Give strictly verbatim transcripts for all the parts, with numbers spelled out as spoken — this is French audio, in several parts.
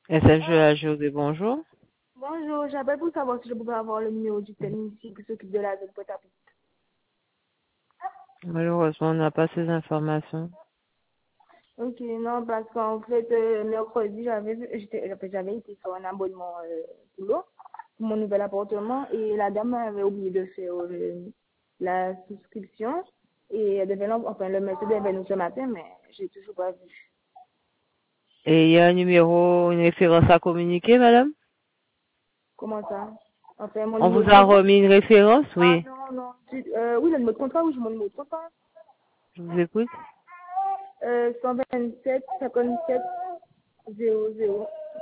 S F G A G O D, bonjour. Bonjour, j'appelle pour savoir si je pouvais avoir le numéro du technicien qui s'occupe de la zone Pointe-à-Pitre. Malheureusement, on n'a pas ces informations. Ok, non, parce qu'en fait, euh, mercredi, j'avais vu- j'étais- j'avais j'avais été sur un abonnement euh, pour l'eau, pour mon nouvel appartement, et la dame avait oublié de faire euh, la souscription, et elle devait, l'en- enfin, le monsieur devait venir ce matin, mais j'ai toujours pas vu. Et il y a un numéro, une référence à communiquer, madame? Comment ça? Enfin, mon On numéro vous de a contrat? remis une référence? Ah Oui. non, non. Tu- Euh, oui, le numéro de contrat, oui, j'ai mon numéro de contrat. Je vous écoute. Euh, cent vingt-sept, cinquante-sept, zéro zéro.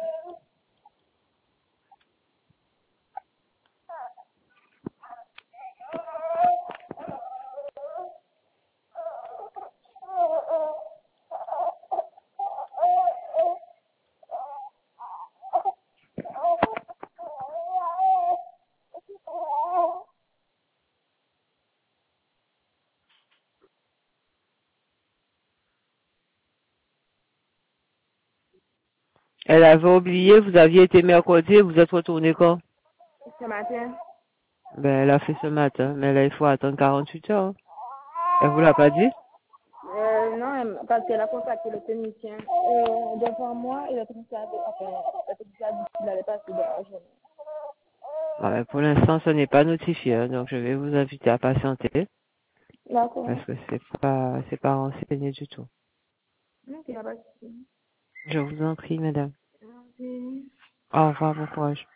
Elle avait oublié, vous aviez été mercredi et vous êtes retourné quand? Ce matin. Ben, elle a fait ce matin, mais là, il faut attendre quarante-huit heures. Elle vous l'a pas dit? Euh, non, elle- parce qu'elle a contacté le technicien. Euh, devant moi, et le technicien avait, enfin, le technicien a dit qu'il n'allait pas se dans la journée. Ah ben, pour l'instant, ce n'est pas notifié, hein, donc je vais vous inviter à patienter, D'accord. parce que c'est pas, c'est pas renseigné du tout. Ok, il n'y a pas de souci. Je vous en prie, madame. Merci. Au revoir, bon courage.